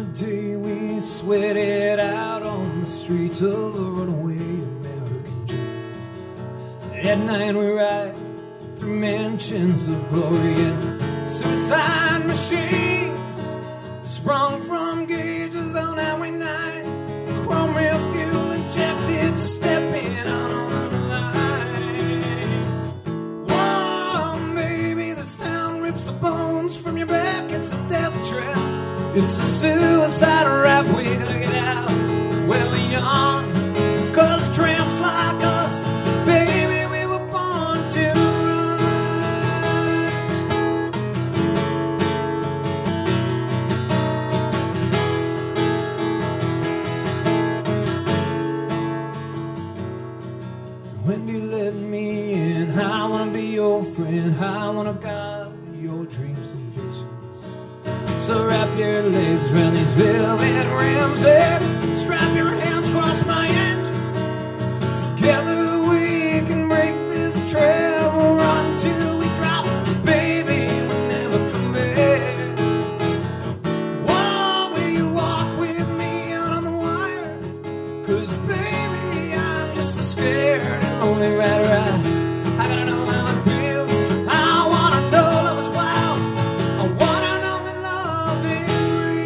day we sweat it out on the streets of a runaway American dream. At night we ride through mansions of glory and suicide machines sprung from gauges on Highway 9. Chrome rail fuel injected, stepping out on the line. Whoa, baby, this town rips the bones from your back. It's a death trap. It's a suicide rap. We gotta get out where we're young, 'cause tramps like us, baby, we were born to run. Wendy, let me in. I wanna be your friend. I wanna guide your dreams and visions. So wrap your legs around these velvet rims and strap your hands across my engines. Together we can break this trail. We'll run till we drop, baby, we'll never come back. Whoa, will you walk with me out on the wire? 'Cause baby, I'm just a scared and lonely rider. I gotta know how it feels. I wanna know love is wild. I wanna know that love is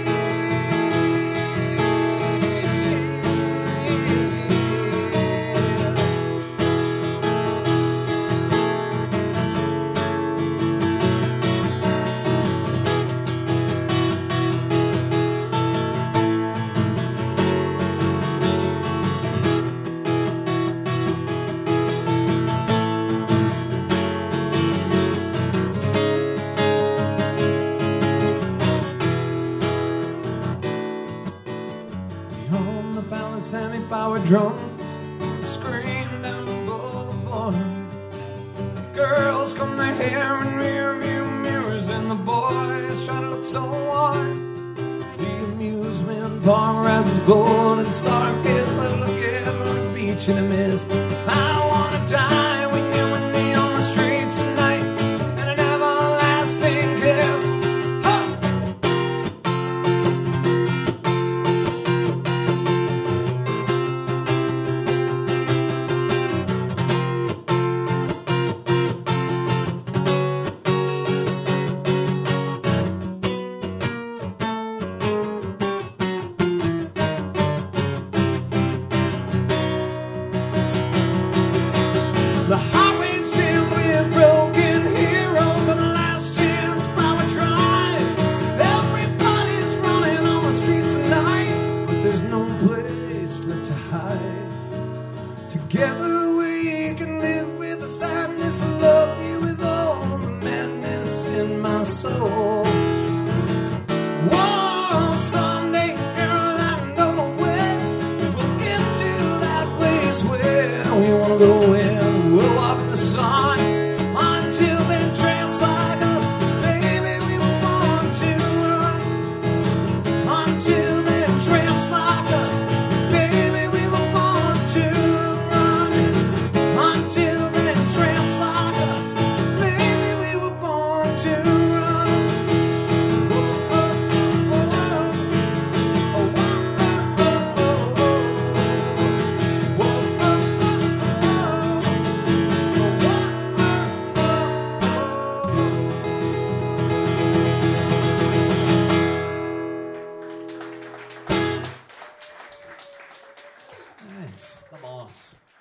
semi-power drone scream down the boulevard. Girls comb their hair in rear view mirrors, and the boys try to look so hard. The amusement park rises bold and stark kids huddle together on the beach in the mist. I wanna die with you and me on the streets tonight, and an everlasting kiss. The highway's jammed with broken heroes and the last chance power drive. Everybody's running on the streets tonight, but there's no place left to hide. Together we can live with the sadness and love you with all the madness in my soul. Whoa, someday, girl, I know the way. We'll get to that place where we wanna go in. We'll walk in the sun. Until then, tramps like us, baby, we were born to run. Until then, tramps like us, baby, we were born to run. Until then, tramps like us, baby, we were born to run. Oh, oh, oh, oh, oh, oh, oh, oh, oh, oh, Thanks, the boss.